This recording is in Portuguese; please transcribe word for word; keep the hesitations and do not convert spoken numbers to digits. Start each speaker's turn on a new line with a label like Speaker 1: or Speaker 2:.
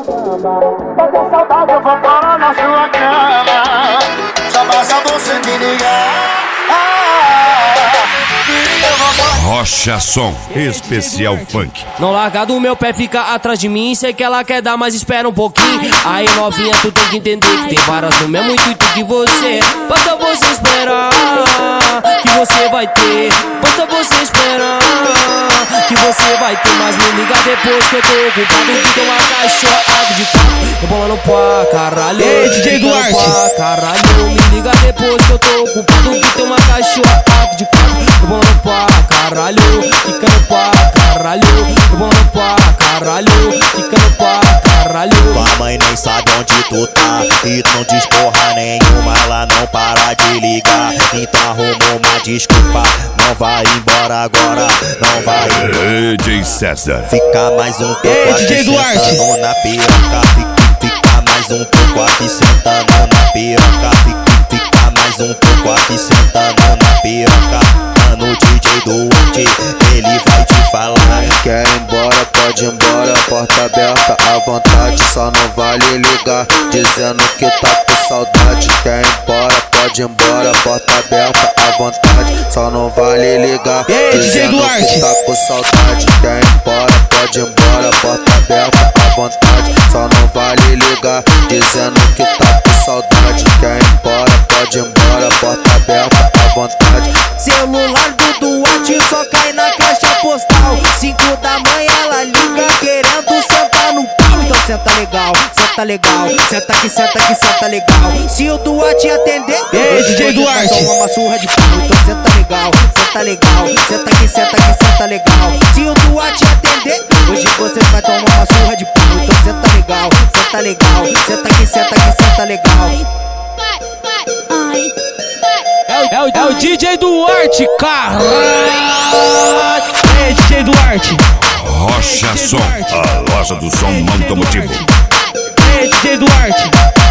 Speaker 1: Pra ter saudade eu vou parar na sua cama. Só basta você me ligar.
Speaker 2: Rocha Som, especial funk.
Speaker 3: Não larga do meu pé, fica atrás de mim. Sei que ela quer dar, mas espera um pouquinho. Aí novinha, tu tem que entender que tem varas no mesmo intuito que você. Basta você esperar, que você vai ter. Basta você esperar, que você vai ter. Mas me liga depois que eu tô ocupado. Que tem uma cachorra de quatro rebolando pra caralho.
Speaker 4: Ei, D J Duarte,
Speaker 3: pra caralho. Me liga depois que eu tô ocupado. Que tem uma cachorra de quatro rebolando pra caralho, ficando pra caralho, rebolando pra caralho, ficando pra caralho.
Speaker 5: Tua mãe nem sabe onde tu tá e tu não diz porra nenhuma, ela não para de ligar. Então arruma uma desculpa, não vai embora agora, não vai embora.
Speaker 2: D J César.
Speaker 5: Fica mais um pouco
Speaker 4: Ei,
Speaker 5: aqui
Speaker 4: D J Duarte,
Speaker 5: sentando na piroca. Fica, fica mais um pouco aqui sentando na piroca. Fica, fica mais um pouco aqui sentando na piroca. No D J Duarte, ele vai te falar.
Speaker 6: Quer ir embora, pode ir embora, porta aberta à vontade, só não vale ligar, dizendo que tá com saudade. Quer ir embora, pode ir embora, porta aberta à vontade, só não vale ligar, dizendo que tá com saudade. Quer ir embora, pode ir embora, porta aberta à vontade, só não vale ligar, dizendo que tá com saudade. Quer ir embora, pode ir embora, porta aberta à vontade.
Speaker 7: Celular do Duarte só cai na caixa postal. Cinco da manhã ela liga querendo sentar no pau. Então senta legal, senta legal, senta que senta que senta legal. Se o Duarte atender,
Speaker 4: ei, D J Duarte,
Speaker 7: toma uma surra de pau. Então senta legal, senta legal, senta que senta que senta legal. Se o Duarte atender, hoje você vai tomar uma surra de pau. Então senta legal, senta legal, senta que senta que senta legal.
Speaker 4: É o, é o D J Duarte, caralho. Ei, D J Duarte.
Speaker 2: Rocha Som, a loja do som automotivo.
Speaker 4: Ei, D J Duarte.